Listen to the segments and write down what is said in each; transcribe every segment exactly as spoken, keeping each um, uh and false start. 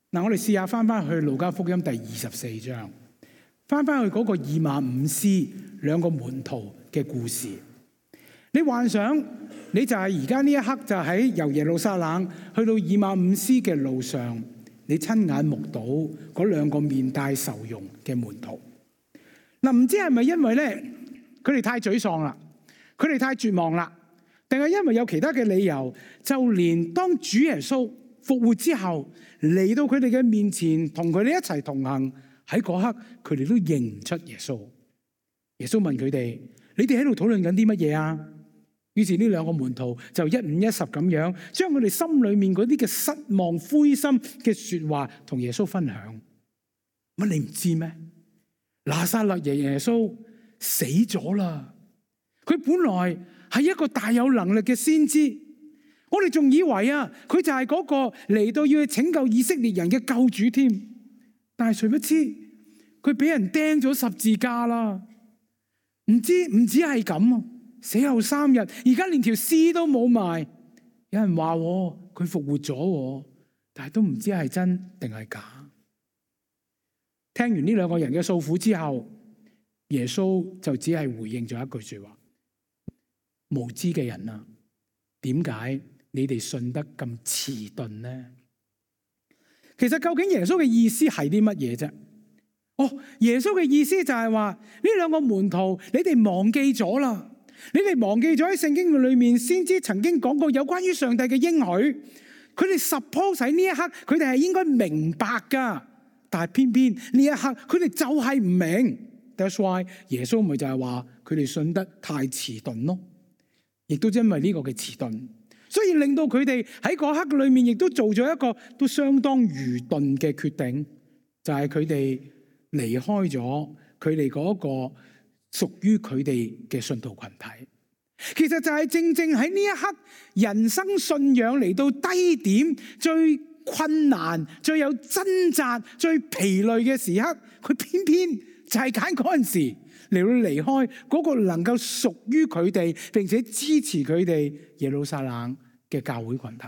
嗱，我哋試下翻翻去路加福音第二十四章，翻翻去嗰個以馬忤斯兩個門徒嘅故事。你幻想你就係而家呢一刻就喺由耶路撒冷去到以馬忤斯嘅路上，你親眼目睹嗰兩個面帶愁容嘅門徒。嗱，唔知係咪因為咧佢哋太沮喪啦，佢哋太絕望啦，定係因為有其他嘅理由？就連當主耶穌復活之後嚟到佢哋嘅面前，同佢哋一齊同行，喺嗰刻佢哋都認唔出耶穌。耶穌問佢哋：你哋喺度討論緊啲乜嘢啊？於是呢兩個門徒就一五一十咁樣將佢哋心裏面嗰啲嘅失望、灰心嘅說話同耶穌分享。乜你唔知咩？拿撒勒耶耶穌死咗啦！佢本來係一個大有能力嘅先知，我哋仲以為啊，佢就係嗰個嚟到要去拯救以色列人嘅救主添。但係誰不知佢俾人釘咗十字架啦！唔知唔止係咁啊！死後三日，而家連條屍都冇埋。有人話佢復活咗，但係都唔知係真定係假。聽完呢兩個人嘅訴苦之後，耶穌就只係回應咗一句說話：無知嘅人啊，點解你哋信得咁遲鈍呢？其實究竟耶穌嘅意思係啲乜嘢啫？哦，耶穌嘅意思就係話呢兩個門徒，你哋忘記咗啦。你哋忘記咗喺聖經裏面先知曾經講過有關於上帝嘅應許，佢哋 suppose 喺呢一刻佢哋係應該明白噶，但係偏偏呢一刻佢哋就係唔明。That's why 耶穌咪就係話佢哋信得太遲鈍咯，亦都因為呢個嘅遲鈍，所以令到佢哋喺嗰刻裏面亦都做咗一個都相當愚鈍嘅決定，就係佢哋離開咗佢哋嗰個屬於佢哋嘅信徒群體。其實就係正正喺呢一刻人生信仰嚟到低點，最困難、最有掙扎、最疲累嘅時刻，佢偏偏就係揀嗰陣時嚟到離開嗰個能夠屬於佢哋並且支持佢哋耶路撒冷嘅教會群體。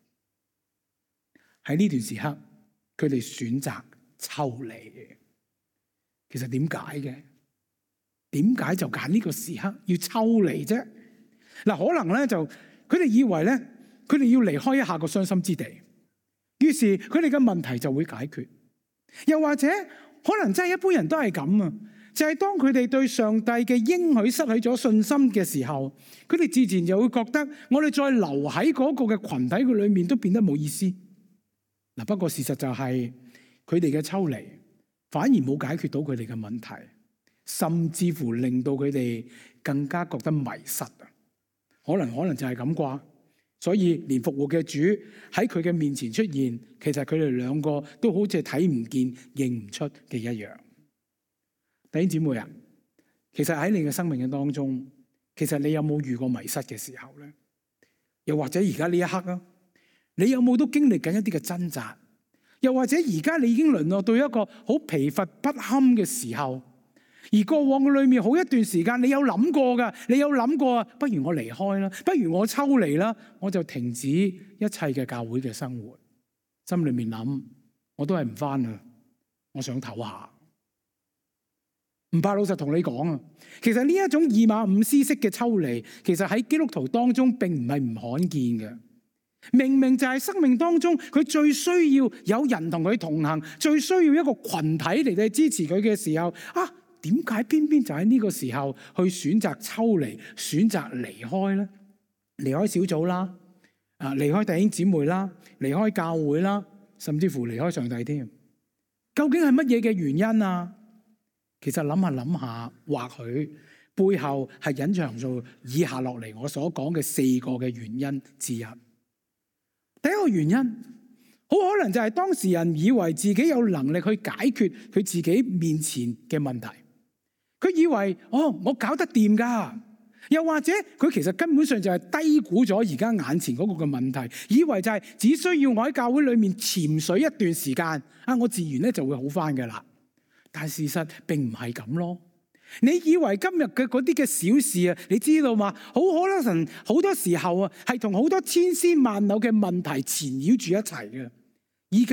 喺呢段時刻佢哋選擇抽離。其實點解嘅？點解就揀呢個時刻要抽離啫？嗱，可能咧就佢哋以為咧，佢哋要離開一下個傷心之地，於是佢哋嘅問題就會解決。又或者可能真係一般人都係咁啊，就係當佢哋對上帝嘅應許失去咗信心嘅時候，佢哋自然就會覺得我哋再留喺嗰個嘅群體嘅裏面都變得冇意思。嗱，不過事實就係佢哋嘅抽離反而冇解決到佢哋嘅問題，甚至乎令到佢哋更加覺得迷失啊！可能可能就係咁啩，所以連復活嘅主喺佢嘅面前出現，其實佢哋兩個都好似睇唔見、認唔出嘅一樣。弟兄姊妹啊，其實喺你嘅生命嘅當中，其實你有冇遇過迷失嘅時候咧？又或者而家呢一刻啊，你有冇都經歷緊一啲嘅掙扎？又或者而家你已經淪落到一個好疲乏不堪嘅時候？而過往嘅裏面好一段時間，你有諗過噶，你有諗過啊？不如我離開啦，不如我抽離啦，我就停止一切嘅教會嘅生活。心裏面諗，我都係唔返啦，我想唞下。唔怕老實同你講啊，其實呢一種以馬忤斯式嘅抽離，其實喺基督徒當中並唔係唔罕見嘅。明明就係生命當中佢最需要有人同佢同行，最需要一個群體嚟到支持佢嘅時候啊，點解偏偏就喺呢個時候去選擇抽離、選擇離開呢？離開小組啦，啊，離開弟兄姊妹啦，離開教會啦，甚至乎離開上帝添。究竟係乜嘢嘅原因啊？其實諗下諗下，或許背後係隱藏住以下落嚟我所講嘅四個嘅原因之一。第一個原因，好可能就係當事人以為自己有能力去解決佢自己面前嘅問題。佢以為哦，我搞得掂噶，又或者佢其實根本上就係低估咗而家眼前嗰個嘅問題，以為就係只需要我喺教會裏面潛水一段時間啊，我自然咧就會好翻噶啦。但事實並唔係咁咯。你以為今日嘅嗰啲嘅小事啊，你知道嘛？好可能好多時候啊，係同好多千絲萬縷嘅問題纏繞住一齊嘅。依家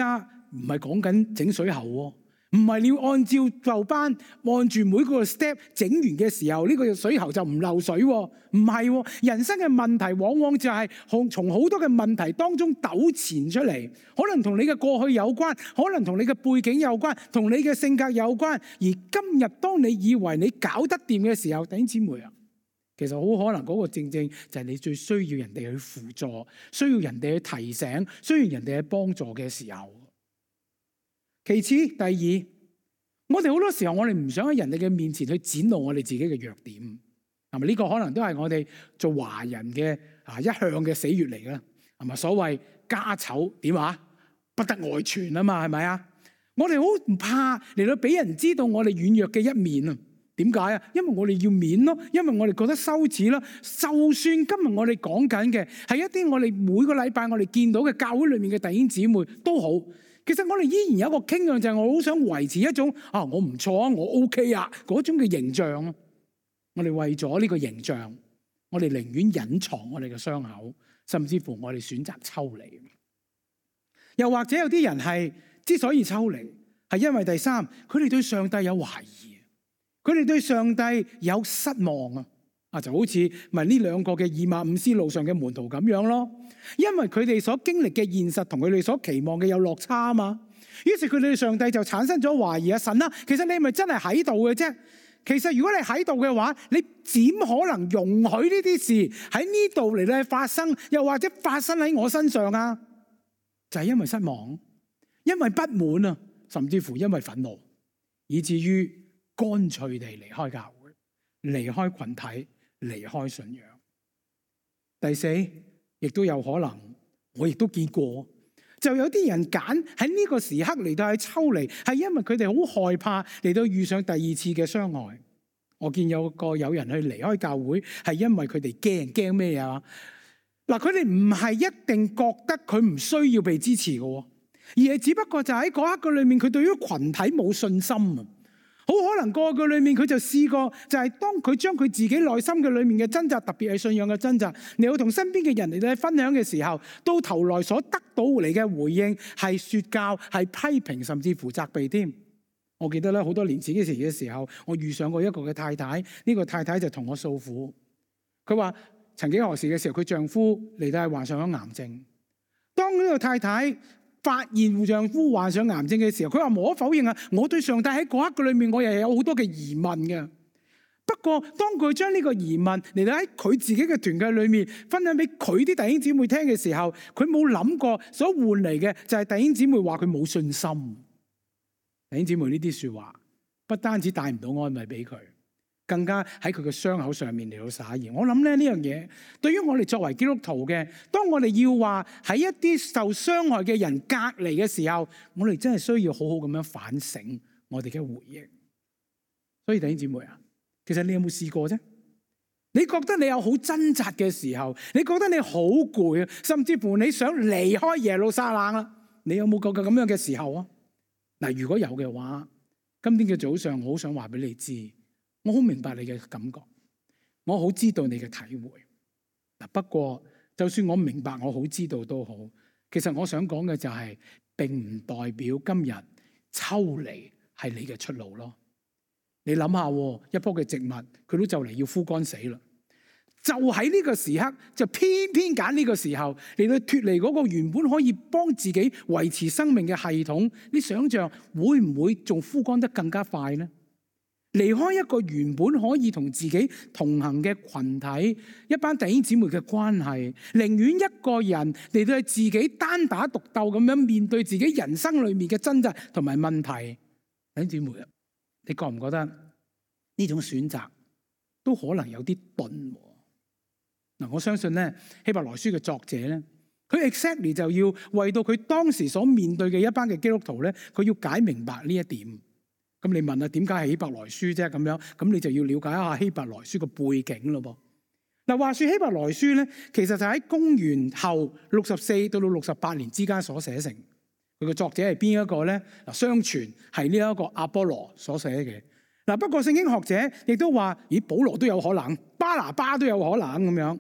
唔係講緊整水喉喎，唔係你要按照舊班按住每個 step 整完嘅時候，呢個水喉就唔漏水喎。唔係喎，人生嘅問題往往就係從好多嘅問題當中糾纏出嚟，可能同你嘅過去有關，可能同你嘅背景有關，同你嘅性格有關。而今日當你以為你搞得掂嘅時候，弟兄姊妹啊，其實好可能嗰個正正就係你最需要人哋去輔助，需要人哋去提醒，需要人哋去幫助嘅時候。其次，第二，我哋好多時候我哋唔想喺人哋嘅面前去展露我哋自己嘅弱點，係咪？呢個可能都係我哋做華人嘅啊一向嘅死穴嚟嘅，係咪？所謂家醜點啊，不得外傳啊嘛，係咪啊？我哋好唔怕嚟到俾人知道我哋軟弱嘅一面啊。點解啊？因為我哋要面咯，因為我哋覺得羞恥啦。就算今日我哋講緊嘅係一啲我哋每個禮拜我哋見到嘅教會裏面嘅弟兄姊妹都好，其實我哋依然有一個傾向，就係我好想維持一種啊我唔錯啊，我 OK 啊嗰種嘅形象。我哋為咗呢個形象，我哋寧願隱藏我哋嘅傷口，甚至乎我哋選擇抽離。又或者有啲人係之所以抽離，係因為第三，佢哋對上帝有懷疑。佢哋對上帝有失望啊！啊，就好似咪呢兩個嘅以馬忤斯路上嘅門徒咁樣咯。因為佢哋所經歷嘅現實同佢哋所期望嘅有落差啊嘛。於是佢哋對上帝就產生咗懷疑啊！神啊，其實你係咪真係喺度嘅啫？其實如果你喺度嘅話，你點可能容許呢啲事喺呢度嚟咧發生，又或者發生喺我身上啊？就係因為失望，因為不滿啊，甚至乎因為憤怒，以至於乾脆地離開教會，離開群體，離開信仰。第四，亦都有可能，我亦都見過，就有啲人揀喺呢個時刻嚟到去抽離，係因為佢哋好害怕嚟到遇上第二次嘅傷害。我見有個有人去離開教會，係因為佢哋驚驚咩啊？嗱，佢哋唔係一定覺得佢唔需要被支持嘅，而係只不過就喺嗰一刻裏面，佢對於群體冇信心啊。好可能過去裏面佢就試過，就係當佢將佢自己內心嘅裏面嘅掙扎，特別係信仰嘅掙扎，你要同身邊嘅人嚟到分享嘅時候，到頭來所得到嚟嘅回應係說教、係批評，甚至乎責備添。我記得咧，好多年前嘅時嘅時候，我遇上過一個嘅太太，呢個太太就同我訴苦，佢話曾幾何時嘅時候，佢丈夫嚟到係患上咗癌症。當呢個太太發現丈夫患上癌症嘅時候，佢話無可否認啊，我對上帝喺嗰一刻裏面，我又有好多嘅疑問嘅。不過當佢將呢個疑問嚟到喺佢自己嘅團契裏面分享俾佢啲弟兄姊妹聽嘅時候，佢冇諗過所換嚟嘅就係弟兄姊妹話佢冇信心。弟兄姊妹，呢啲說話不單止帶唔到安慰俾佢，更加喺佢嘅傷口上面嚟到撒鹽。我諗咧，呢樣嘢對於我哋作為基督徒嘅，當我哋要話喺一啲受傷害嘅人隔離嘅時候，我哋真係需要好好咁樣反省我哋嘅回應。所以弟兄姊妹啊，其實你有冇試過啫？你覺得你有好掙扎嘅時候，你覺得你好攰啊，甚至乎你想離開耶路撒冷啦，你有冇過咁樣嘅時候啊？嗱，如果有嘅話，今天嘅早上我好想話俾你知，我好明白你嘅感覺，我好知道你嘅體會。嗱，不過就算我明白，我好知道都好，其實我想講嘅就係，並唔代表今日抽離係你嘅出路咯。你諗下，一棵嘅植物，佢都就嚟要枯乾死啦，就喺呢個時刻，就偏偏揀呢個時候嚟到脫離嗰個原本可以幫自己維持生命嘅系統。你想象會唔會仲枯乾得更加快呢？離開一個原本可以同自己同行嘅群體，一班弟兄姊妹嘅關係，寧願一個人嚟到自己單打獨鬥咁樣面對自己人生裏面嘅掙扎同埋問題。弟兄姊妹，你覺唔覺得呢種選擇都可能有啲鈍？嗱，我相信咧，希伯來書嘅作者咧，佢 exactly 就要為到佢當時所面對嘅一班嘅基督徒咧，佢要解明白呢一點。咁你問啊，點解係希伯來書啫？咁樣，咁你就要了解一下希伯來書嘅背景咯噃。嗱，話說希伯來書咧，其實就喺公元後六十四到到六十八年之間所寫成。佢嘅作者係邊一個咧？嗱，相傳係呢一個阿波羅所寫嘅。嗱，不過聖經學者亦都話，咦，保羅都有可能，巴拿巴都有可能咁樣。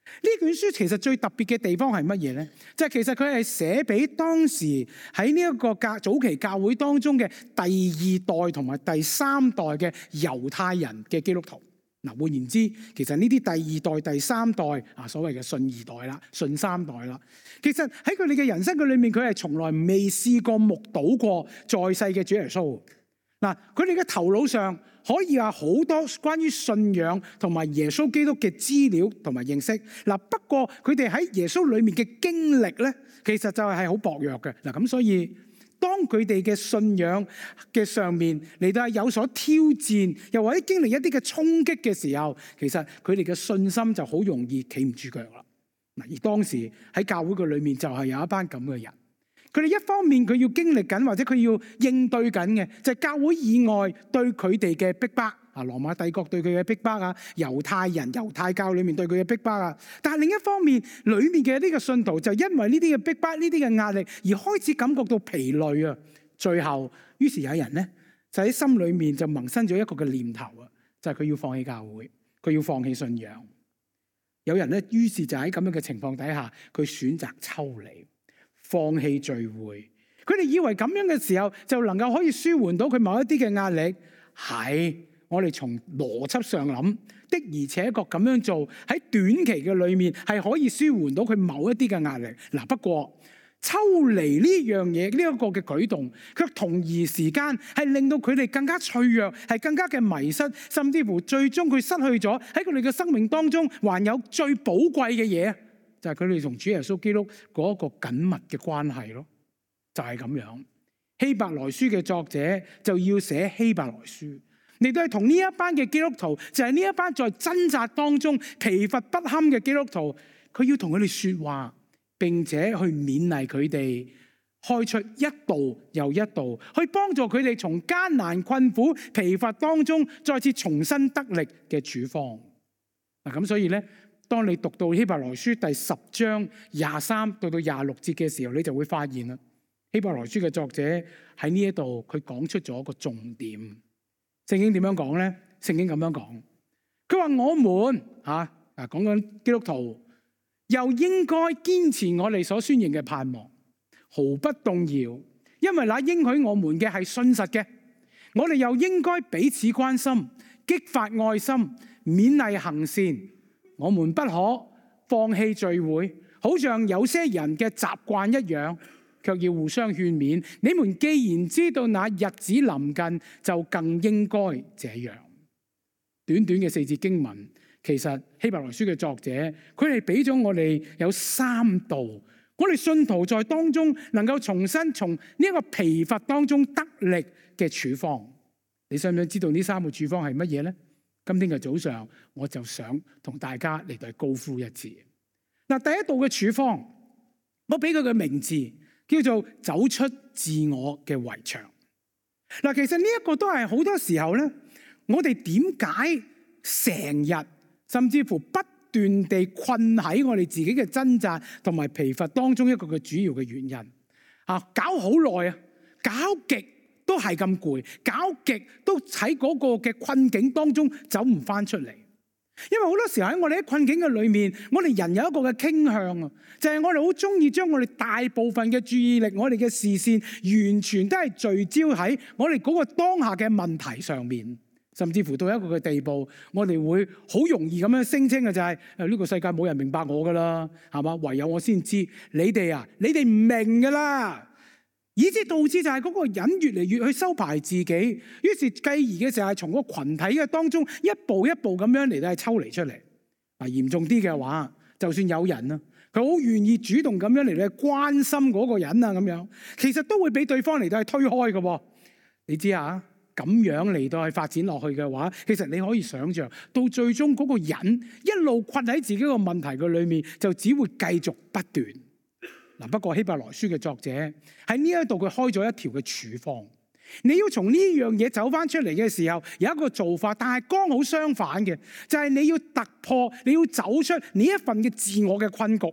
呢卷書其實最特別嘅地方係乜嘢呢？就係其實佢係寫俾當時喺呢一個教早期教會當中嘅第二代同埋第三代嘅猶太人嘅基督徒。嗱，換言之，其實呢啲第二代、第三代啊，所謂嘅信二代啦、信三代啦，其實喺佢哋嘅人生嘅裏面，佢係從來未試過目睹過在世嘅主耶穌。嗱，佢哋嘅頭腦上可以有好多關於信仰同埋耶穌基督嘅資料同埋認識。嗱，不過佢哋喺耶穌裏面嘅經歷咧，其實就係好薄弱嘅。嗱，咁所以當佢哋嘅信仰嘅上面嚟到係有所挑戰，又或者經歷一啲嘅衝擊嘅時候，其實佢哋嘅信心就好容易企唔住腳啦。嗱，而當時喺教會嘅裏面就係有一班咁嘅人。佢哋一方面佢要經歷緊，或者佢要應對緊嘅，就係教會以外對佢哋嘅逼迫啊，羅馬帝國對佢嘅逼迫啊，猶太人、猶太教裏面對佢嘅逼迫啊。但係另一方面，裏面嘅呢個信徒就因為呢啲嘅逼迫、呢啲嘅壓力，而開始感覺到疲累啊。最後，於是有人咧就喺心裏面就萌生咗一個嘅念頭啊，就係佢要放棄教會，佢要放棄信仰。有人咧，於是就喺咁樣嘅情況底下，佢選擇抽離。放棄聚會，佢哋以為咁樣嘅時候就能夠可以舒緩到佢某一啲嘅壓力。係我哋從邏輯上諗的，而且確咁樣做喺短期嘅裏面係可以舒緩到佢某一啲嘅壓力。嗱，不過抽離呢樣嘢呢一個嘅舉動，卻同一時間係令到佢哋更加脆弱，係更加嘅迷失，甚至乎最終佢失去咗喺佢哋嘅生命當中還有最寶貴嘅嘢。就係佢哋同主耶穌基督嗰個緊密嘅關係咯，就係咁樣。希伯來書嘅作者就要寫希伯來書，你都係同呢一班嘅基督徒，就係呢一班在掙扎當中疲乏不堪嘅基督徒，佢要同佢哋說話，並且去勉勵佢哋，開出一步又一步，去幫助佢哋從艱難困苦疲乏當中再次重新得力嘅處方。嗱，咁所以咧，當你讀到希伯來書第十章廿三到到廿六節嘅時候，你就會發現啦，希伯來書嘅作者喺呢一度佢講出咗一個重點。聖經點樣講咧？聖經咁樣講，佢話我們吓啊，講緊基督徒又應該堅持我哋所宣認嘅盼望，毫不動搖，因為那應許我們嘅係信實嘅。我哋又應該彼此關心，激發愛心，勉勵行善。我們不可放棄聚會，好像有些人嘅習慣一樣，卻要互相勸勉。你們既然知道那日子臨近，就更應該這樣。短短嘅四節經文，其實希伯來書嘅作者，佢哋俾咗我哋有三度，我哋信徒在當中能夠重新從呢一個疲乏當中得力嘅處方。你想唔想知道呢三個處方係乜嘢呢？今天嘅早上，我就想同大家嚟到高呼一次。嗱，第一道嘅處方，我俾佢嘅名字叫做走出自我嘅圍牆。嗱，其實呢一個都係好多時候咧，我哋點解成日甚至乎不斷地困喺我哋自己嘅掙扎同埋疲乏當中一個嘅主要嘅原因啊，搞好耐啊，搞極都係咁攰，搞極都喺嗰個嘅困境當中走唔翻出嚟。因為好多時候喺我哋喺困境嘅裏面，我哋人有一個嘅傾向啊，就係我哋好中意將我哋大部分嘅注意力，我哋嘅視線完全都係聚焦喺我哋嗰個當下嘅問題上面，甚至乎到一個嘅地步，我哋會好容易咁樣聲稱嘅就係誒呢個世界冇人明白我噶啦，係嘛？唯有我先知，你哋啊，你哋唔明噶啦。以致導致就係嗰個人越嚟越去收埋自己，於是繼而嘅時候係從個群體嘅當中一步一步咁樣嚟到係抽離出嚟。啊，嚴重啲嘅話，就算有人啊，佢好願意主動咁樣嚟到係關心嗰個人啊，咁樣其實都會俾對方嚟到係推開嘅。你知啊，咁樣嚟到係發展落去嘅話，其實你可以想象到最終嗰個人一路困喺自己個問題嘅裏面，就只會繼續不斷。嗱，不過希伯來書嘅作者喺呢一度佢開咗一條嘅處方，你要從呢樣嘢走翻出嚟嘅時候，有一個做法，但係剛好相反嘅，就係你要突破，你要走出呢一份嘅自我嘅困局，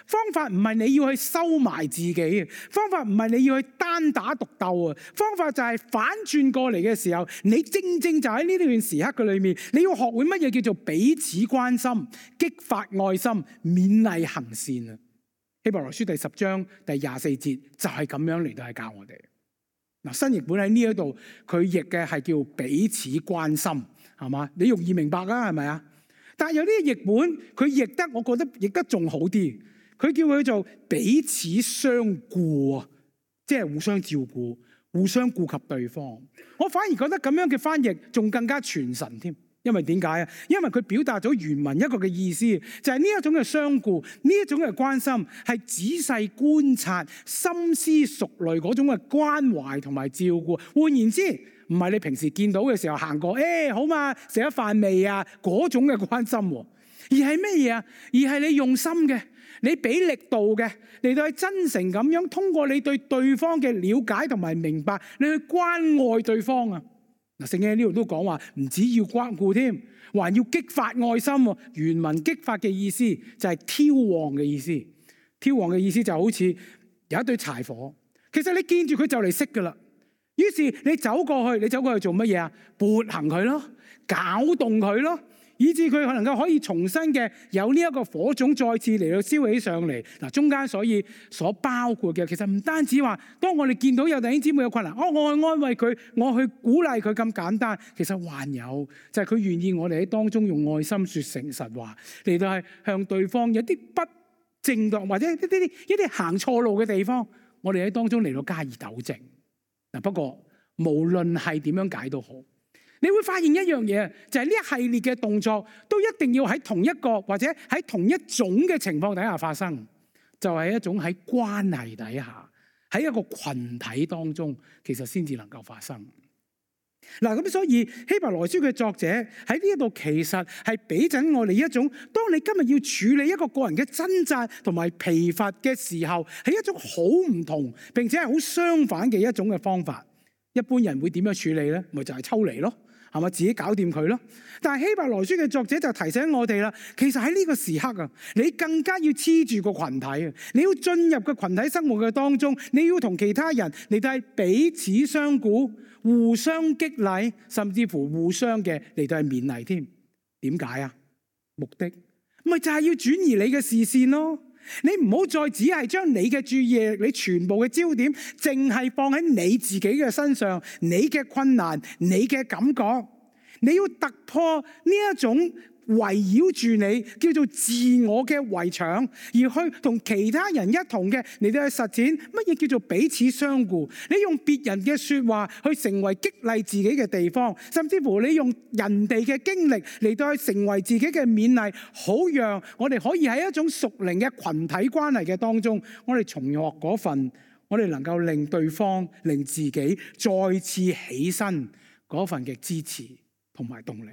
方法唔係你要去收埋自己，方法唔係你要去單打獨鬥啊！方法就係反轉過嚟嘅時候，你正正就喺呢段時刻嘅裏面，你要學會乜嘢叫做彼此關心、激發愛心、勉勵行善啊！希伯來書第十章第廿四節就係咁樣嚟到係教我哋。嗱，新譯本喺呢一度佢譯嘅係叫彼此關心，係嘛？你容易明白啦，係咪啊？但係有啲譯本佢譯得，我覺得譯得仲好啲。佢叫佢做彼此相顧啊，即係互相照顧、互相顧及對方。我反而覺得咁樣嘅翻譯仲更加傳神添。因為點解啊？因為佢表達咗原文一個嘅意思，就係呢一種嘅相顧，呢一種嘅關心，係仔細觀察、深思熟慮嗰種嘅關懷同埋照顧。換言之，唔係你平時見到嘅時候行過，誒、欸、好嘛，食咗飯未啊？嗰種嘅關心，而係咩嘢啊？而係你用心嘅，你俾力度嘅，嚟到係真誠咁樣，通過你對對方嘅了解同埋明白，你去關愛對方啊！嗱，聖經喺呢度都講話，唔止要關顧添，還要激發愛心。原文激發嘅意思就係挑旺嘅意思，挑旺嘅意思就好似有一堆柴火，其實你見住佢就嚟熄噶啦。於是你走過去，你走過去做乜嘢啊？撥行佢咯，攪動佢咯，以致佢能夠可以重新嘅有呢一個火種再次嚟到燒起上嚟。嗱，中間所以所包括嘅，其實唔單止話，當我哋見到有弟兄姊妹有困難，哦，我去安慰佢，我去鼓勵佢咁簡單。其實還有就係佢願意我哋喺當中用愛心說誠實話，嚟到係向對方有啲不正當或者一啲啲一啲行錯路嘅地方，我哋喺當中嚟到加以糾正。嗱，不過無論係點樣解都好，你會發現一樣嘢，就係呢一系列嘅動作都一定要喺同一個或者喺同一種嘅情況底下發生，就係一種喺關係底下，喺一個群體當中，其實先至能夠發生。嗱，咁所以希伯來書嘅作者喺呢一度其實係俾緊我哋一種，當你今日要處理一個個人嘅掙扎同埋疲乏嘅時候，係一種好唔同並且係好相反嘅一種嘅方法。一般人會點樣處理咧？咪就係抽離咯，係咪自己搞掂佢咯？但係希伯來書嘅作者就提醒我哋啦，其實喺呢個時刻啊，你更加要黐住個群體啊，你要進入個群體生活嘅當中，你要同其他人嚟到係彼此相顧、互相激勵，甚至乎互相嘅嚟到係勉勵添。點解啊？目的咪就係要轉移你嘅視線咯。你唔好再只係將你嘅注意力、你全部嘅焦點，淨係放喺你自己嘅身上，你嘅困難、你嘅感覺，你要突破呢一種圍繞住你叫做自我嘅圍牆，而去同其他人一同嘅嚟到去實踐乜嘢叫做彼此相顧。你用別人嘅說話去成為激勵自己嘅地方，甚至乎你用人哋嘅經歷嚟到去成為自己嘅勉勵，好讓我哋可以喺一種屬靈嘅群體關係嘅當中，我哋重學嗰份，我哋能夠令對方、令自己再次起身嗰份嘅支持同埋動力。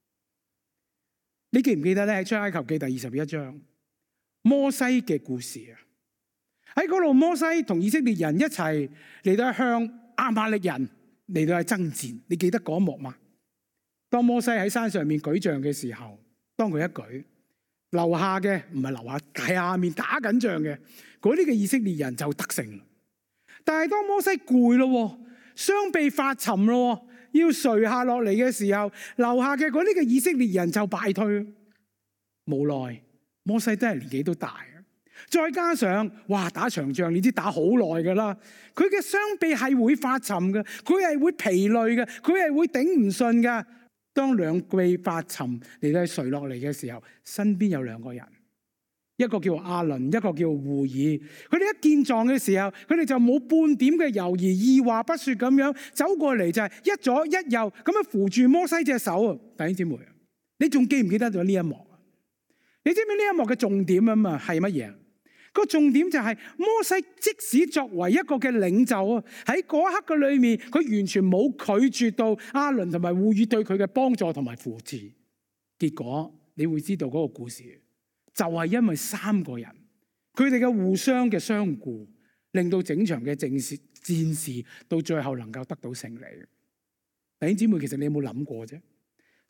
你記唔記得咧？喺出埃及記第二十一章摩西嘅故事啊？喺嗰度摩西同以色列人一齊嚟到向亞瑪力人嚟到去爭戰。你記得嗰一幕嗎？當摩西喺山上面舉杖嘅時候，當佢一舉，樓下嘅唔係樓下，係下面打緊仗嘅嗰啲嘅以色列人就得勝。但係當摩西攰咯，雙臂發沉咯，要垂下落嚟嘅時候，樓下嘅嗰啲嘅以色列人就敗退。無奈摩西都係年紀都大，再加上哇打長仗，你知打好耐噶啦，佢嘅雙臂係會發沉嘅，佢係會疲累嘅，佢係會頂唔順噶。當兩臂發沉嚟到垂落嚟嘅時候，身邊有兩個人，一個叫亞倫，一個叫戶珥。佢哋一見狀嘅時候，佢哋就冇半點嘅猶豫，二話不說咁樣走過嚟，就係一左一右咁樣扶住摩西隻手啊！弟兄姊妹，你仲記唔記得咗呢一幕啊？你知唔知呢一幕嘅重點啊？嘛係乜嘢？個重點就係摩西即使作為一個嘅領袖啊，喺嗰一刻嘅裏面，佢完全冇拒絕到亞倫同埋戶珥對佢嘅幫助同埋扶持。結果你會知道嗰個故事，就係因為三個人佢哋嘅互相嘅相顧，令到整場嘅戰事戰事到最後能夠得到勝利。弟兄姊妹，其實你有冇諗過啫？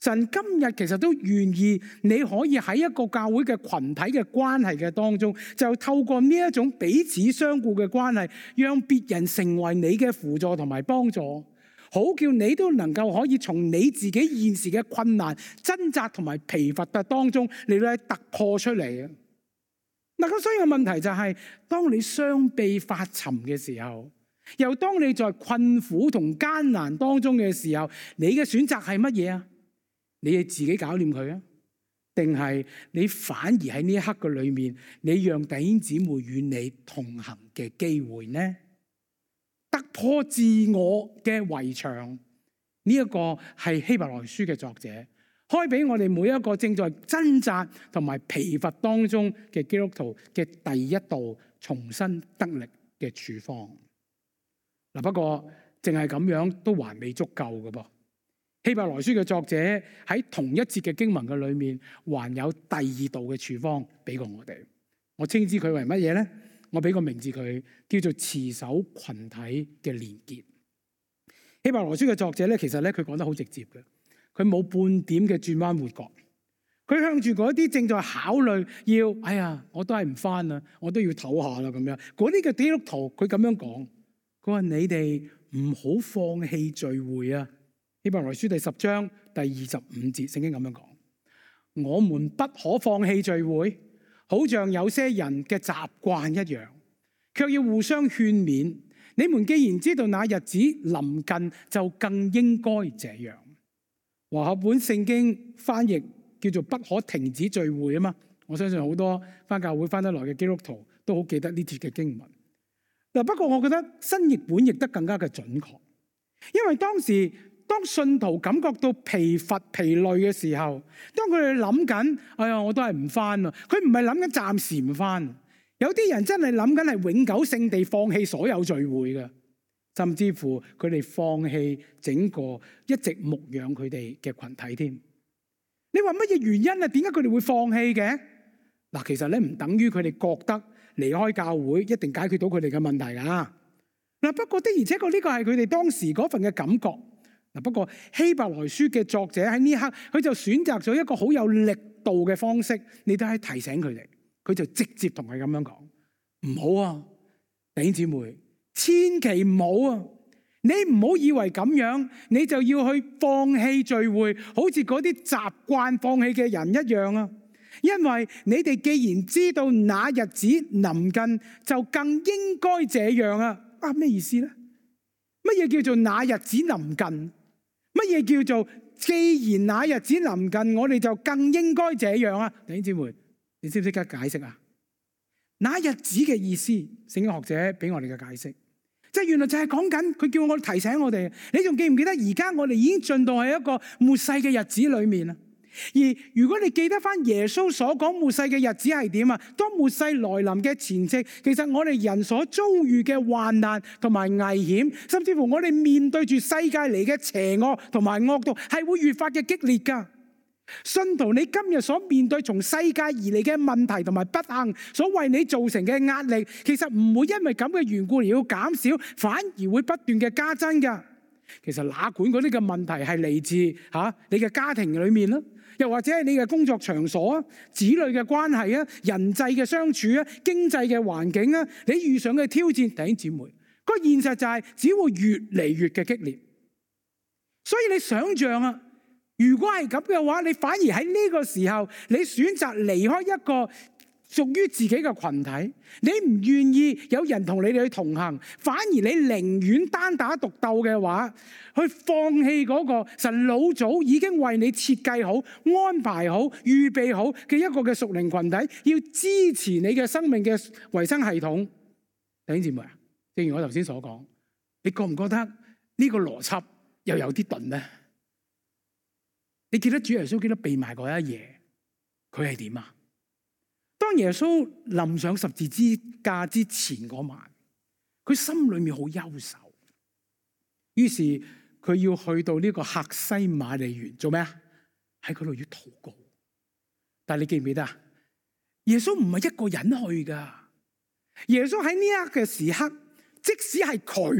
神今日其實都願意你可以喺一個教會嘅群體嘅關係嘅當中，就透過呢一種彼此相顧嘅關係，讓別人成為你嘅輔助同埋幫助，好叫你都能夠可以從你自己現時嘅困難、掙扎同埋疲乏嘅當中嚟到突破出嚟啊！嗱，咁所以個問題就係，當你雙臂發沉嘅時候，又當你在困苦同艱難當中嘅時候，你嘅選擇係乜嘢啊？你係自己搞掂佢啊，定係你反而喺呢一刻嘅裏面，你讓弟兄姊妹與你同行嘅機會呢？突破自我嘅圍牆，呢一個係希伯來書嘅作者開俾我哋每一個正在掙扎同埋疲乏當中嘅基督徒嘅第一道重新得力嘅處方。嗱，不過淨係咁樣都還未足夠嘅噃。希伯來書嘅作者喺同一節嘅經文嘅裏面，還有第二道嘅處方俾過我哋。我稱之佢為乜嘢呢？我俾個名字佢，叫做持守群體嘅連結。希伯來書嘅作者咧，其實咧佢講得好直接嘅，佢冇半點嘅轉彎抹角。佢向住嗰啲正在考慮要，哎呀，我都係唔返啦，我都要唞下啦咁樣。嗰啲嘅基督徒，佢咁樣講，佢話你哋唔好放棄聚會啊！希伯來書第十章第二十五節，聖經咁樣講：我們不可放棄聚會，好像有些人嘅習慣一樣，卻要互相勸勉。你們既然知道那日子臨近，就更應該這樣。和合本聖經翻譯叫做不可停止聚會啊嘛。我相信好多翻教會翻得來嘅基督徒都好記得呢節嘅經文。嗱，不過我覺得新譯本譯得更加嘅準確，因為當時，當信徒感覺到疲乏疲累嘅時候，當佢哋諗緊，哎呀，我都係唔返啊！佢唔係諗緊暫時唔返，有啲人真係諗緊係永久性地放棄所有聚會嘅，甚至乎佢哋放棄整個一直牧養佢哋嘅群體添。你話乜嘢原因啊？點解佢哋會放棄嘅？嗱，其實咧唔等於佢哋覺得離開教會一定解決到佢哋嘅問題噶。嗱，不過的而且確呢個係佢哋當時嗰份嘅感覺。嗱，不過希伯來書嘅作者喺呢一刻，佢就選擇咗一個好有力度嘅方式，你都係提醒佢哋，佢就直接同佢咁樣講：唔好啊，弟兄姊妹，千祈唔好啊！你唔好以為咁樣，你就要去放棄聚會，好似嗰啲習慣放棄嘅人一樣啊！因為你哋既然知道那日子臨近，就更應該這樣啊！啊，咩意思咧？乜嘢叫做那日子臨近？乜嘢叫做既然那日子臨近，我哋就更應該這樣啊？弟兄姊妹，你識唔識得解釋啊？那日子嘅意思，聖經學者俾我哋嘅解釋，即係原來就係講緊佢叫我哋提醒我哋。你仲記唔記得而家我哋已經進到喺一個末世嘅日子裏面啊？而如果你記得翻耶穌所講末世嘅日子係點啊？當末世來臨嘅前夕，其實我哋人所遭遇嘅患難同埋危險，甚至乎我哋面對住世界嚟嘅邪惡同埋惡毒，係會越發嘅激烈噶。信徒，你今日所面對從世界而嚟嘅問題同埋不幸，所為你造成嘅壓力，其實唔會因為咁嘅緣故而要減少，反而會不斷嘅加增噶。其實哪管嗰啲嘅問題係嚟自吓你嘅家庭裏面啦，又或者係你嘅工作場所啊、子女嘅關係啊、人際嘅相處啊、經濟嘅環境啊，你遇上嘅挑戰，弟兄姊妹，個現實就係只會越嚟越嘅激烈。所以你想象啊，如果係咁嘅話，你反而喺呢個時候，你選擇離開一個屬於自己嘅群體，你唔願意有人同你哋去同行，反而你寧願單打獨鬥嘅話，去放棄嗰個神老早已經為你設計好、安排好、預備好嘅一個嘅屬靈群體，要支持你嘅生命嘅維生系統。弟兄姊妹啊，正如我頭先所講，你覺唔覺得呢個邏輯又有啲鈍呢？你記得主耶穌記得避埋嗰一夜，佢係點啊？當耶穌臨上十字架之前嗰晚，佢心裏面好憂愁，於是佢要去到呢個客西馬尼園做咩啊？喺嗰度要禱告。但係你記唔記得啊？耶穌唔係一個人去噶，耶穌喺呢一刻嘅時刻，即使係佢啊，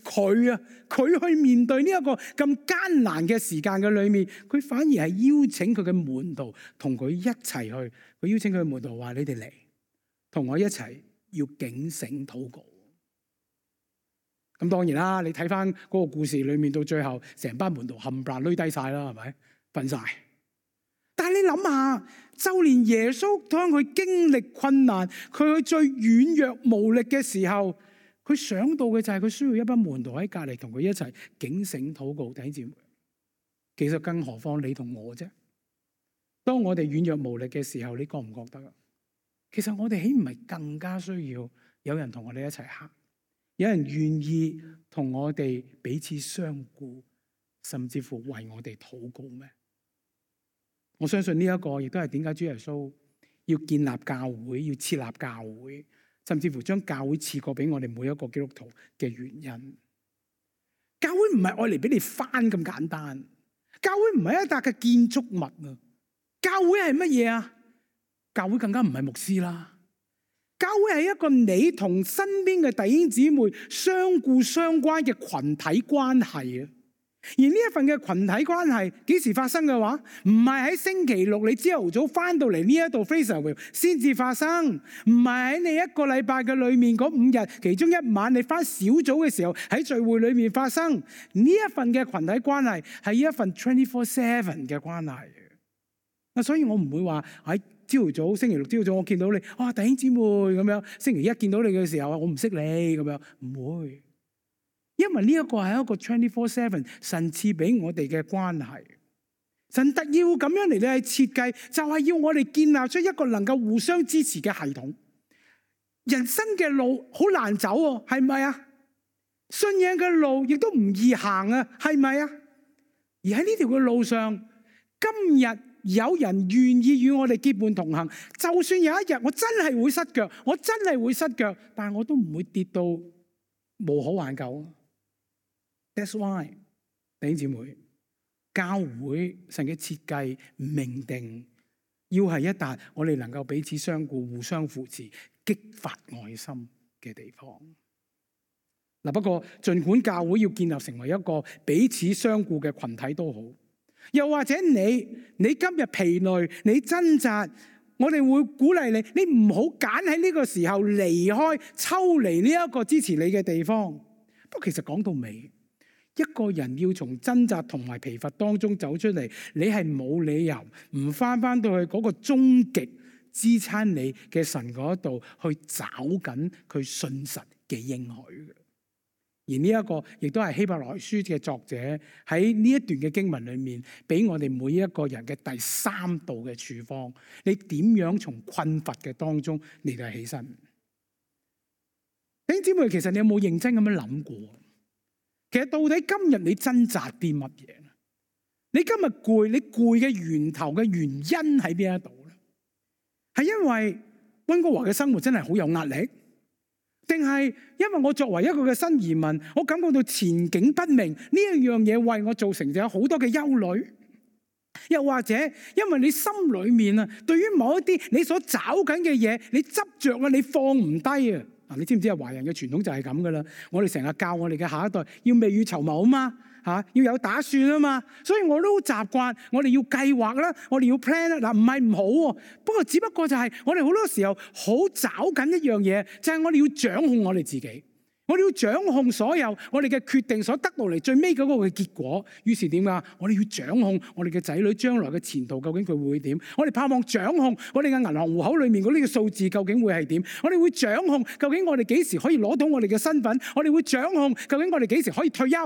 佢啊，佢去面對呢一個咁艱難嘅時間嘅裏面，佢反而係邀請佢嘅門徒同佢一齊去。佢邀請佢嘅門徒話：你哋嚟同我一齊要警醒禱告。咁當然啦，你睇翻嗰個故事裏面到最後，成班門徒冚唪唥累低晒啦，係咪？瞓晒。但係你諗下，就連耶穌當佢經歷困難，佢去最軟弱無力嘅時候，佢想到嘅就係佢需要一班門徒喺隔籬同佢一齊警醒禱告。弟兄姊妹，其實更何況你同我啫？當我哋軟弱無力嘅時候，你覺唔覺得啊？其實我哋豈唔係更加需要有人同我哋一齊行？有人願意同我哋彼此相顧，甚至乎為我哋禱告咩？我相信呢一個亦都係點解主耶穌要建立教會，要設立教會，甚至乎將教會賜過俾我哋每一個基督徒嘅原因。教會唔係愛嚟俾你返咁簡單，教會唔係一笪嘅建築物啊！教會係乜嘢啊？教會更加唔係牧師啦。教會係一個你同身邊嘅弟兄姊妹相顧相關嘅群體關係啊！而呢一份嘅群體關係幾時發生嘅話，唔係喺星期六你朝頭早翻到嚟呢一度 Fraserville 先至發生，唔係喺你一個禮拜嘅裏面嗰五日其中一晚你翻小組嘅時候喺聚會裏面發生。呢一份嘅群體關係係一份 twenty-four seven 嘅關係啊！所以我唔會話喺朝頭早星期六朝頭早我見到你，哇、哦、弟兄姊妹咁樣，星期一見到你嘅時候我唔識你咁樣，唔會。因為呢一個係一個 twenty-four seven 神賜俾我哋嘅關係，神特要咁樣嚟咧設計，就係要我哋建立出一個能夠互相支持嘅系統。人生嘅路好難走喎，係咪啊？信仰嘅路亦都唔易行啊，係咪啊？而喺呢條嘅路上，今日有人願意與我哋結伴同行，就算有一日我真係會失腳，我真係會失腳，但係我都唔會跌到無可挽救。That's why， 弟兄姊妹，教會神嘅設計命定，要係一笪我哋能夠彼此相顧、互相扶持、激發愛心嘅地方。嗱，不過儘管教會要建立成為一個彼此相顧嘅群體都好，又或者你你今日疲累、你掙扎，我哋會鼓勵你，你唔好揀喺呢個時候離開、抽離呢一個支持你嘅地方。不過其實講到尾，一個人要從掙扎同埋疲乏當中走出嚟，你係冇理由唔翻翻到去嗰個終極支撐你嘅神嗰度去找緊佢信實嘅應許嘅。而呢一個亦都係希伯來書嘅作者喺呢一段嘅經文裏面，俾我哋每一個人嘅第三道嘅處方。你點樣從困乏嘅當中嚟到起身？弟兄姊妹，其實你有冇認真咁樣諗過？其實到底今日你掙扎啲乜嘢？你今日攰，你攰嘅源頭嘅原因喺邊一度咧？係因為溫哥華嘅生活真係好有壓力，定係因為我作為一個嘅新移民，我感覺到前景不明，呢一樣嘢為我造成咗有好多嘅憂慮？又或者因為你心裏面啊，對於某一啲你所找緊嘅嘢，你執着啊，你放唔低啊？嗱，你知唔知啊？華人嘅傳統就係咁噶啦。我哋成日教我哋嘅下一代要未雨綢繆啊嘛，嚇要有打算啊嘛。所以我都好習慣，我哋要計劃啦，我哋要 plan 啦。嗱，唔係唔好喎，不過只不過就係我哋好多時候好找緊一樣嘢，就係我哋要掌控我哋自己。我哋要掌控所有我哋嘅決定所得到嚟最尾嗰個嘅結果。於是點啊？我哋要掌控我哋嘅仔女將來嘅前途究竟佢會點？我哋盼望掌控我哋嘅銀行戶口裏面嗰啲嘅數字究竟會係點？我哋會掌控究竟我哋幾時可以攞到我哋嘅身份？我哋會掌控究竟我哋幾時可以退休？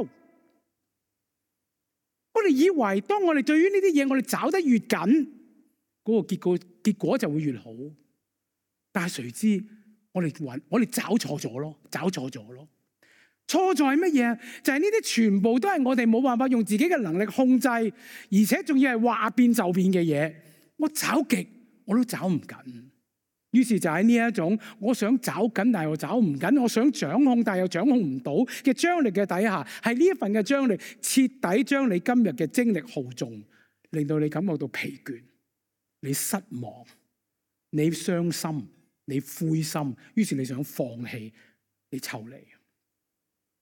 我哋以為當我哋對於呢啲嘢我哋找得越緊，嗰個結果結果就會越好。但係誰知？我哋揾我哋找錯咗咯，找錯咗咯。錯在乜嘢？就係呢啲全部都係我哋冇辦法用自己嘅能力控制，而且仲要係話變就變嘅嘢。我找極我都找唔緊，於是就喺呢一種我想找緊，但係我找唔緊；我想掌控，但係又掌控唔到嘅張力嘅底下，係呢一份嘅張力徹底將你今日嘅精力耗盡，令到你感覺到疲倦、你失望、你傷心。你灰心，於是你想放棄，你抽離。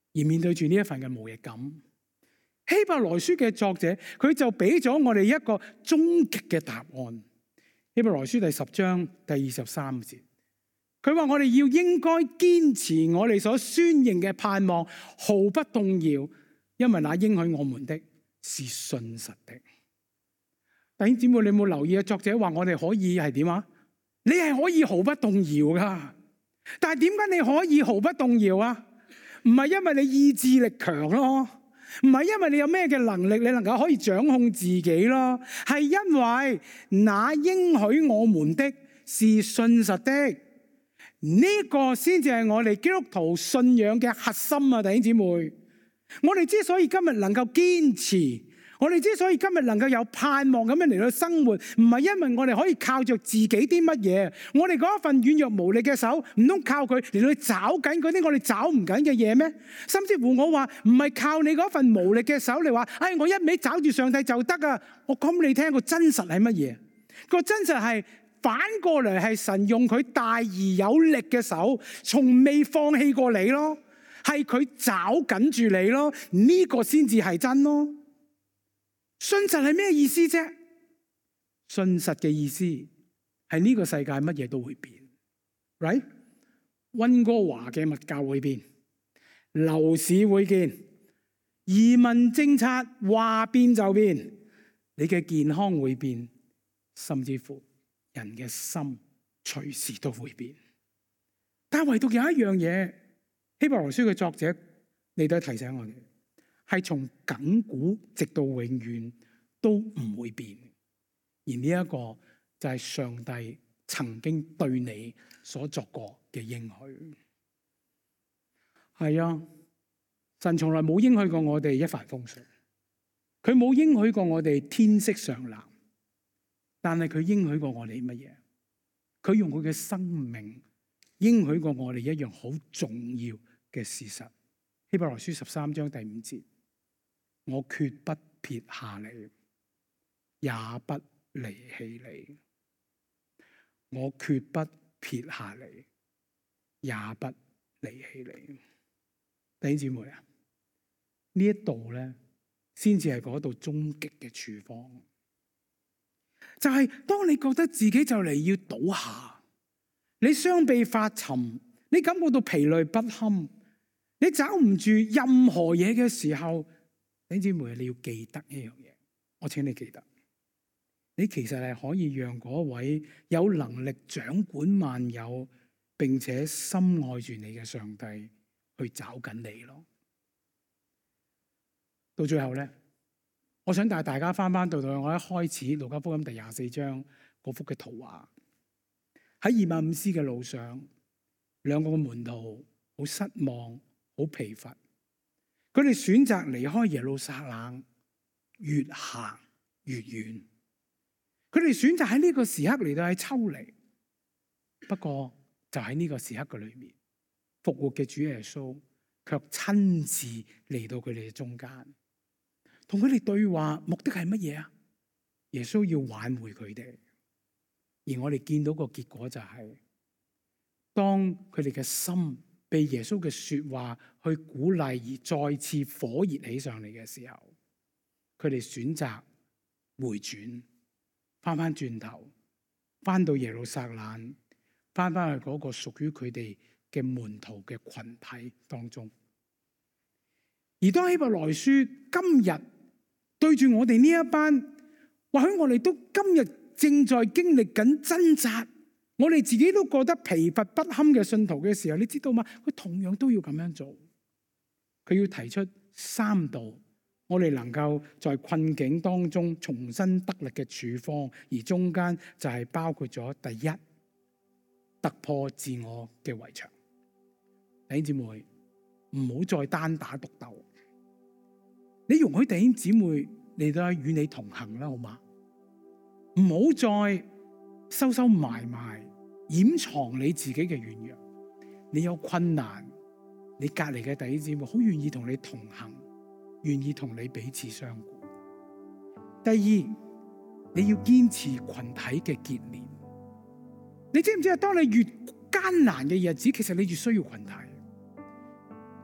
而面對住呢一份嘅無力感，希伯來書嘅作者佢就俾咗我哋一個終極嘅答案。希伯來書第十章第二十三節，佢話我哋要應該堅持我哋所宣認嘅盼望，毫不動搖，因為那應許我們的是信實的。弟兄姊妹，你有冇留意啊？作者話我哋可以係點啊？你係可以毫不動搖噶，但係點解你可以毫不動搖啊？唔係因為你意志力強咯，唔係因為你有咩嘅能力，你能夠可以掌控自己咯，係因為那應許我們的是信實的。呢個先至係我哋基督徒信仰嘅核心啊！弟兄姊妹，我哋之所以今日能夠堅持，我哋之所以今日能夠有盼望咁樣嚟到生活，唔係因為我哋可以靠着自己啲乜嘢，我哋嗰一份軟弱無力嘅手，唔通靠佢嚟到找緊嗰啲我哋找唔緊嘅嘢咩？甚至乎我話唔係靠你嗰份無力嘅手嚟話，哎，我一味找住上帝就得啊！我講俾你聽個真實係乜嘢？個真實係反過嚟係神用佢大而有力嘅手，從未放棄過你咯，係佢找緊住你咯，呢個先至係真咯。信實係咩意思啫？信實嘅意思係呢個世界乜嘢都會變 ，right？ 溫哥華嘅物價會變，樓市會變，移民政策話變就變，你嘅健康會變，甚至乎人嘅心隨時都會變。但係唯獨有一樣嘢，希伯來書嘅作者你都提醒我哋，係從亙古直到永遠都唔會變，而呢一個就係上帝曾經對你所作過嘅應許。係啊，神從來冇應許過我哋一帆風順，佢冇應許過我哋天色常藍，但係佢應許過我哋乜嘢？佢用佢嘅生命應許過我哋一樣好重要嘅事實。希伯來書十三章第五節，我決不撇下你，也不離棄你。我決不撇下你，也不離棄你。弟兄姊妹啊，呢一度咧，先至係嗰度終極嘅處方。就係、是、當你覺得自己就嚟要倒下，你雙臂發沉，你感覺到疲累不堪，你找唔住任何嘢嘅時候，弟兄姊妹，你要記得一樣嘢，我請你記得，你其實係可以讓嗰位有能力掌管萬有，並且深愛住你嘅上帝去找緊你咯。到最後咧，我想帶大家翻翻到到我一開始路加福音第廿四章嗰幅嘅圖畫，喺以馬忤斯嘅路上，兩個門徒好失望，好疲乏，佢哋選擇離開耶路撒冷，越行越遠。佢哋選擇喺呢個時刻嚟到喺抽離，不過就喺呢個時刻嘅裏面，復活嘅主耶穌卻親自嚟到佢哋嘅中間，同佢哋對話，目的係乜嘢啊？耶穌要挽回佢哋，而我哋見到個結果就係、是，當佢哋嘅心被耶穌嘅說話去鼓勵而再次火熱起上嚟嘅時候，佢哋選擇回轉，翻翻轉頭，翻到耶路撒冷，翻翻去嗰個屬於佢哋嘅門徒嘅群體當中。而當希伯來書今日對住我哋呢一班，或許我哋都今日正在經歷緊掙扎，我哋自己都覺得疲乏不堪嘅信徒嘅時候，你知道嗎？佢同樣都要咁樣做。佢要提出三道我哋能夠在困境當中重新得力嘅處方，而中間就係包括咗第一，突破自我嘅圍牆。弟兄姊妹，唔好再單打獨鬥，你容許弟兄姊妹嚟到與你同行啦，好嗎？唔好再收收埋埋，掩藏你自己嘅軟弱。你有困難，你隔籬嘅弟兄姊妹好願意同你同行，願意同你彼此相顧。第二，你要堅持群體嘅結連。你知唔知啊？當你越艱難嘅日子，其實你越需要群體。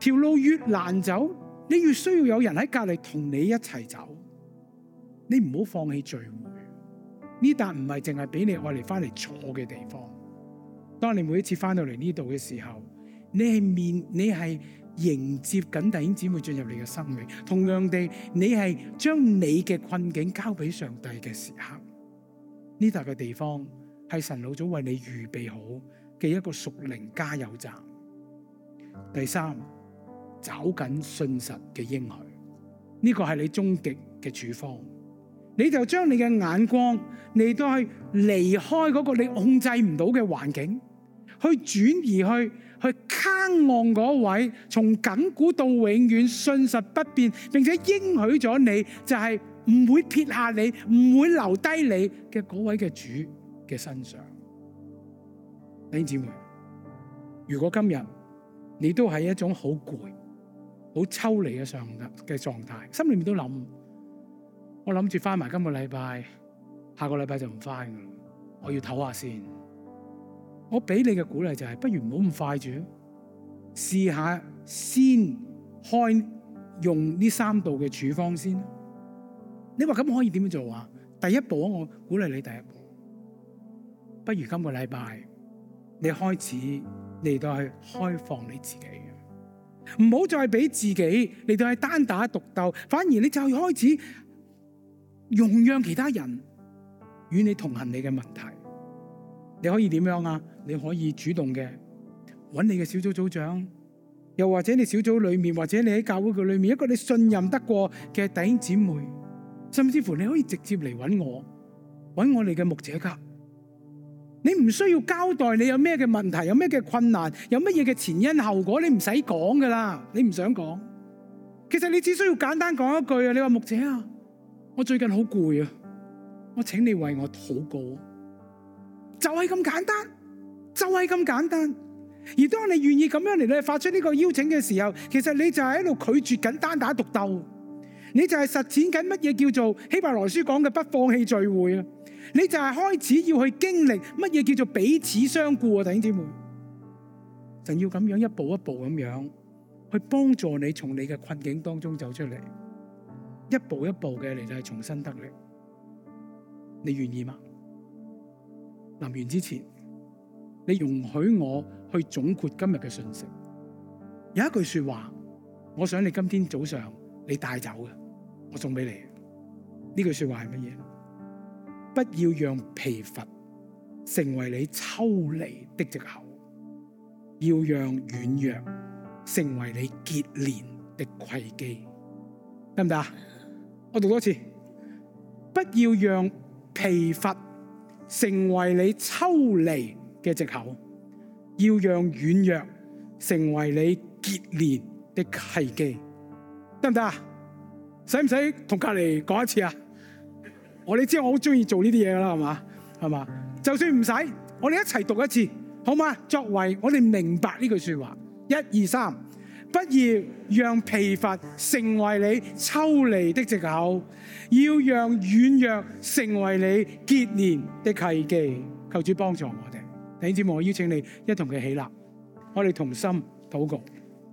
條路越難走，你越需要有人喺隔籬同你一齊走。你唔好放棄聚會，呢笪唔係淨係俾你愛嚟翻嚟坐嘅地方。當你每一次翻到嚟呢度嘅時候，你係面你係迎接緊弟兄姊妹進入你嘅生命。同樣地，你係將你嘅困境交俾上帝嘅時刻。呢笪嘅地方係神老早為你預備好嘅一個屬靈加油站。第三，找緊信實嘅應許，呢個係你終極嘅處方。你就將你嘅眼光嚟到去離開嗰個你控制唔到嘅環境，去轉移去去盼望嗰位從亙古到永遠信實不變，並且應許咗你就係唔會撇下你，唔會留低你嘅嗰位嘅主嘅身上。弟兄姊妹，如果今日你都係一種好攰、好抽離嘅上嘅狀態，心裏面都諗，我諗住翻埋今個禮拜，下個禮拜就唔翻噶啦，我要唞下先。我俾你嘅鼓勵就係，不如唔好咁快住，試下先開用呢三道嘅處方先。你話咁可以點樣做啊？第一步啊，我鼓勵你第一步，不如今個禮拜你開始嚟到去開放你自己嘅，唔好再俾自己嚟到去單打獨鬥，反而你就開始容讓其他人與你同行你嘅問題。你可以點樣啊？你可以主動嘅揾你嘅小組組長，又或者你小組裏面，或者你喺教會嘅裏面一個你信任得過嘅弟兄姊妹，甚至乎你可以直接嚟揾我，揾我哋嘅牧者噶。你唔需要交代你有咩嘅問題，有咩嘅困難，有乜嘢嘅前因後果，你唔使講噶啦。你唔想講，其實你只需要簡單講一句啊。你話牧者啊，我最近好攰啊，我請你為我禱告。就係咁簡單，就係咁簡單。而當你願意咁樣嚟到發出呢個邀請嘅時候，其實你就係喺度拒絕緊單打獨鬥，你就係實踐緊乜嘢叫做希伯來書講嘅不放棄聚會啊！你就係開始要去經歷乜嘢叫做彼此相顧啊！弟兄姊妹，神要咁樣一步一步咁樣去幫助你從你嘅困境當中走出嚟，一步一步嘅嚟到係重新得力。你願意嗎？臨完之前，你容許我去總括今日嘅信息。有一句說話，我想你今天早上你帶走嘅，我送俾你。呢句說話係乜嘢？不要讓疲乏成為你抽離的藉口，要讓軟弱成為你結連的契機。得唔得啊？我讀多次，不要讓疲乏成為你抽離嘅藉口，要讓軟弱成為你結連的契機。得唔得啊？使唔使同隔籬講一次啊？我哋知我好中意做呢啲嘢噶啦，係嘛？係嘛？就算唔使，我哋一齊讀一次，好嘛？作為我哋明白呢句說話，一二三，不要讓疲乏成為你抽離的藉口，要讓軟弱成為你結連的契機。求主幫助我哋。弟兄姊妹，我邀請你一同嘅起立，我哋同心禱告。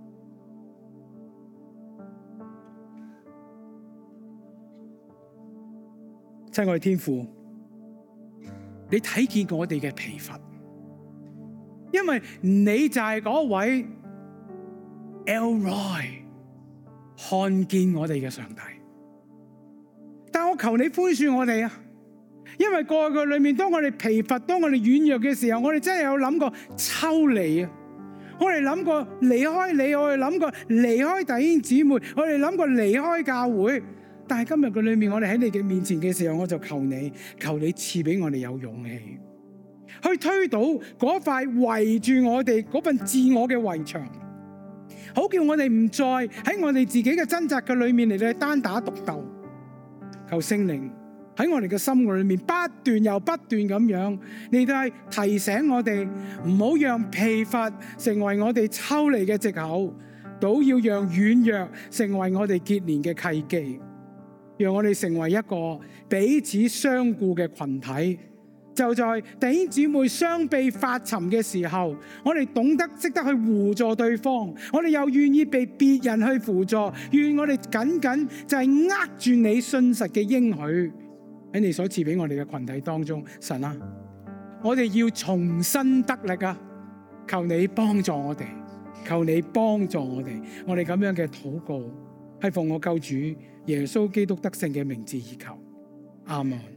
親愛的天父，你睇見我哋嘅疲乏，因為你就係嗰位 El Roi 看見我哋嘅上帝。但我求你寬恕我哋啊，因為過去嘅裏面，當我哋疲乏，當我哋軟弱嘅時候，我哋真係有諗過抽離啊，我哋諗過離開你，我哋諗過離開弟兄姊妹，我哋諗過離開教會。但係今日嘅裏面，我哋喺你嘅面前嘅時候，我就求你，求你賜俾我哋有勇氣，去推倒嗰塊圍住我哋嗰份自我嘅圍牆，好叫我哋唔再喺我哋自己嘅掙扎嘅裏面嚟到單打獨鬥。求聖靈喺我哋嘅心裏面不斷又不斷咁樣嚟到係提醒我哋，唔好讓疲乏成為我哋抽離嘅藉口，倒要讓軟弱成為我哋結連嘅契機。讓我哋成為一個彼此相顧嘅群體， 就在弟兄姊妹相被發沉嘅時候，我哋懂得識得去互助對方，我哋又願意被別人去輔助，願我哋緊緊就係握住你信實嘅應許喺你所賜俾我哋嘅群體當中。神啊，我哋要重新得力啊！求你幫助我哋，求你幫助我哋，我哋咁樣嘅禱告係奉我救主耶穌基督得勝嘅名字而求，阿們。